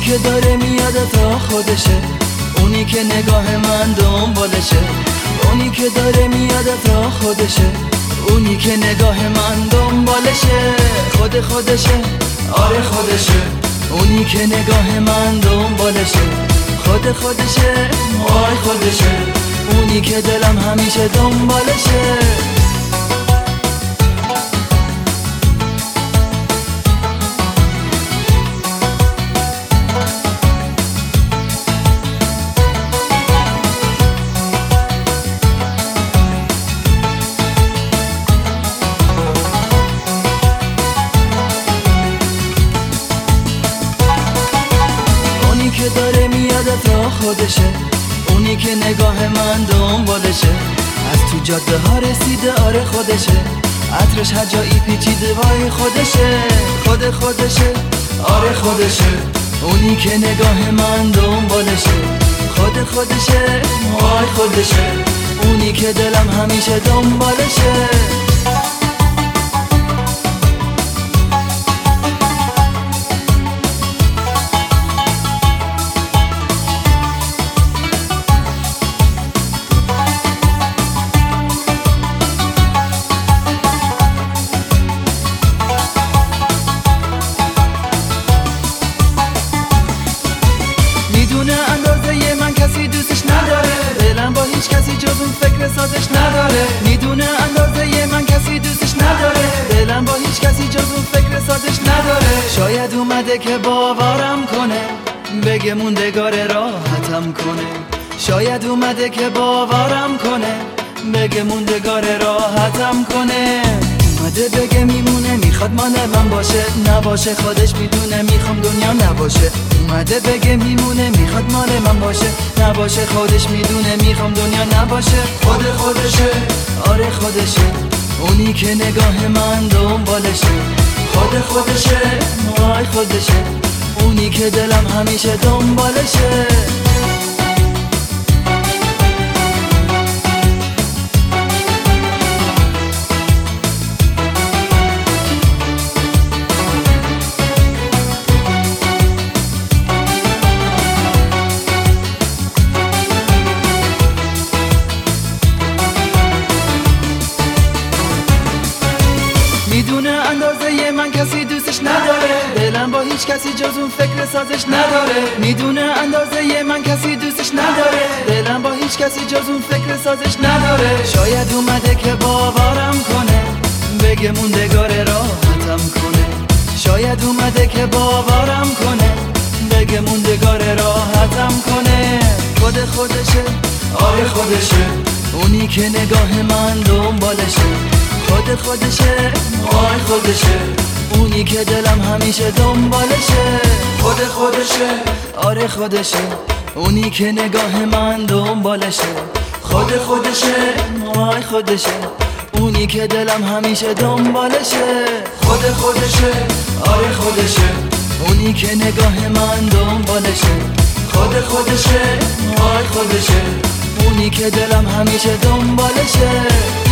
که داره میاد تا خودشه، اونی که نگاه من دنبالشه. اونی که داره میاد تا خودشه، اونی که نگاه من دنبالشه. خودشه، آره خودشه، اونی که نگاه من دنبالشه. خودشه، آی خودشه، اونی که دلم همیشه دنبالشه. اونی که داره میاد تا خودشه، اونی که نگاه من دنبالشه. از تو جاده ها رسیده، آره خودشه، عطرش هر جایی پیچیده، وای خودشه. خودشه، آره خودشه، اونی که نگاه من دنبالشه. خودشه، وای خودشه، اونی که دلم همیشه دنبالشه. میدونه اندازه من کسی دوستش نداره، دلم با هیچ کسی جز اون فکر سازش نداره. میدونه اندازه من کسی دوستش نداره، دلم با هیچ کسی جز اون فکر سازش نداره. شاید اومده که باورم کنه، بگه موندگار راحتم کنه. شاید اومده که باورم کنه، بگه موندگار راحتم کنه. اومده بگه میمونه، میخواد مال من باشه، نباشه خودش میدونه میخوام دنیا نباشه. اومده بگه میمونه، میخواد مال من باشه، نباشه خودش میدونه میخوام دنیا نباشه. خودشه، آره خودشه، اونی که نگاه من دنبالشه. خودشه، آی خودشه، اونی که دلم همیشه دنبالشه. میدونه اندازه من کسی دوستش نداره، دلم با هیچ کسی جز اون فکر سازش نداره. میدونه اندازه من کسی دوستش نداره، دلم با هیچ کسی جز اون فکر سازش نداره. شاید اومده که باورم کنه، بگه موندگار راحتم کنه. شاید اومده که باورم کنه، بگه موندگار راحتم کنه. خودشه، آره خودشه، اونی که نگاه من دنبالشه. خودشه، آی خودشه، اونی که دلم همیشه دنبالشه. خودشه، آره خودشه، اونی که نگاه من دنبالشه. خودشه، آی خودشه، اونی که دلم همیشه دنبالشه. خودشه، آره خودشه، اونی که نگاه من دنبالشه. خودشه، آی خودشه، اونی که دلم همیشه دنبالشه.